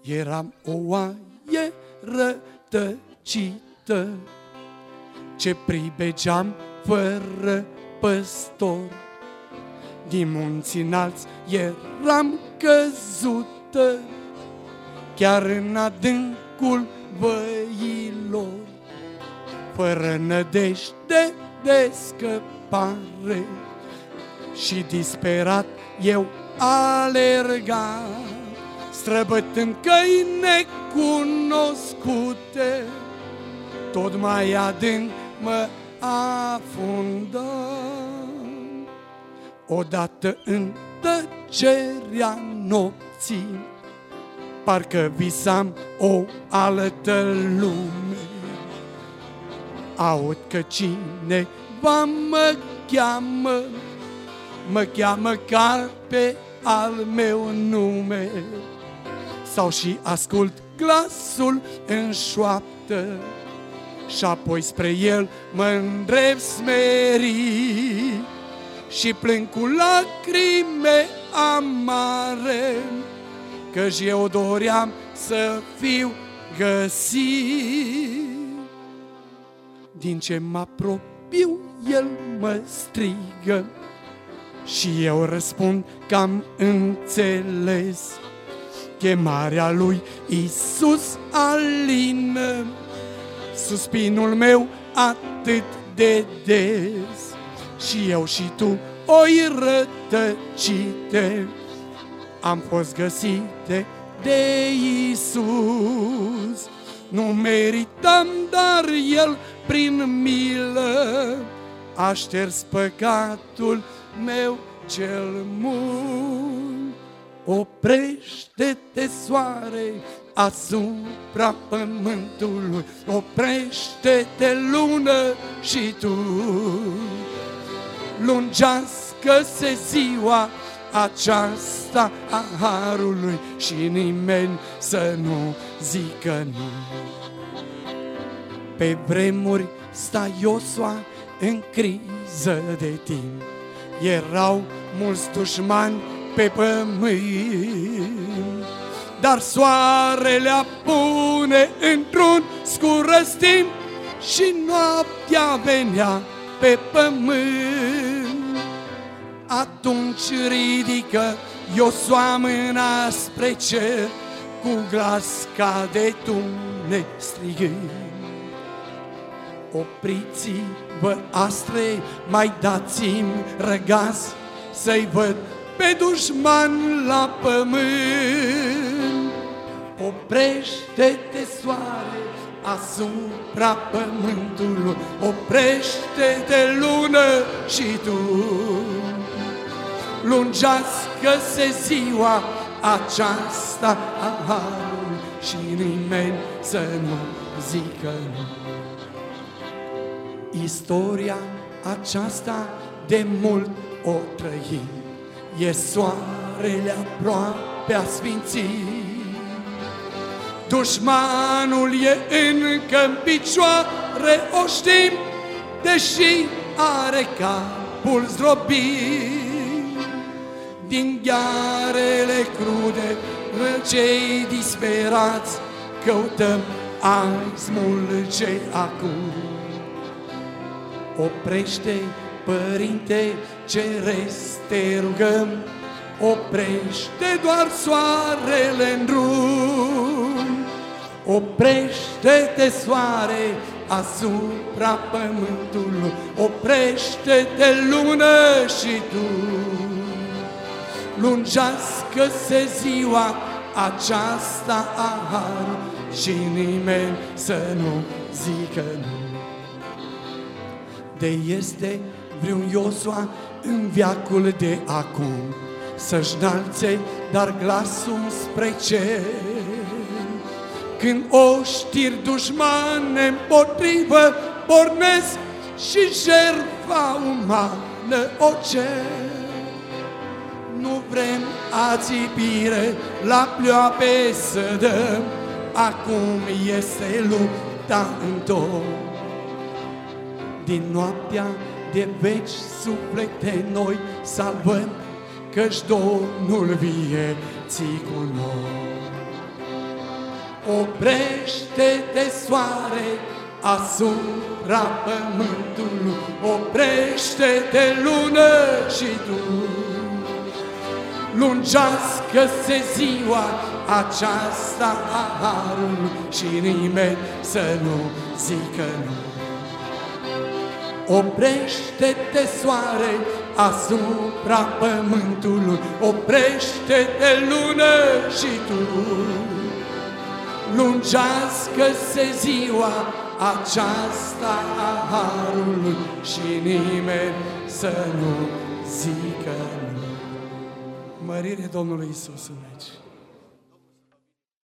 Eram o oaie rătăcită ce pribegeam fără păstor. Din munți înalți eram căzută, chiar în adâncul văilor, fără nădejde de scăpare. Și disperat eu alergam, străbătând căi necunoscute, tot mai adânc mă afundam. Odată în tăcerea nopții, parcă visam o altă lume. Aud că cineva mă cheamă ca pe al meu nume. Sau și ascult glasul în șoaptă și apoi spre el mă îndrept smerit și plâng cu lacrime amare, căci eu doream să fiu găsit. Din ce mă apropiu, el mă strigă și eu răspund că am înțeles. Chemarea lui Iisus alină suspinul meu atât de des. Și eu și tu, oi rătăcite, am fost găsite de Iisus. Nu meritam, dar El prin milă a șters păcatul meu cel mult. Oprește-te, soare, asupra pământului, oprește-te, lună, și tu. Lungească-se ziua aceasta a harului și nimeni să nu zică nu. Pe vremuri sta Iosua în criză de timp, erau mulți dușmani pe pământ, dar soarele apune într-un scurăstim și noaptea venea pe pământ. Atunci ridică Iosua mâna spre cer, cu glas ca de tunec strigând: opriți-vă astre, mai dați-mi răgaz, să-i văd pe dușman la pământ. Oprește-te, soare, asupra pământului, oprește-te, lună, și tu. Lungească-se ziua aceasta a harului și nimeni să nu zică nu. Istoria aceasta de mult o trăim, e soarele aproape a sfințit. Dușmanul e încă în picioare, o știm, deși are capul zdrobit. Din ghearele crude, cei disperați, căutăm a-i smulge acum. Oprește, Părinte Ceresc, te rugăm, oprește doar soarele în drum. Oprește-te, soare, asupra pământului, oprește-te, lună, și tu. Lungească-se ziua aceasta a harului și nimeni să nu zică nu. De este vreun Iosua în veacul de acum să-și înalțe dar glasul spre cer, când oștiri dușmane împotrivă pornesc și jertfa umană o cer. Nu vrem ațipire la pleoape să dăm, acum este lupta în tot. Din noaptea de veci suflete noi salvăm, căci Domnul vieții cu noi. Oprește-te, soare, asupra pământului, oprește-te, lună și tu. Lungească-se ziua aceasta a harului și nimeni să nu zică nu. Oprește-te, soare, asupra pământului, oprește-te, lună și tu. Lungească-se ziua aceasta a harului și nimeni să nu zică nu. Mărire Domnului Iisus în veci.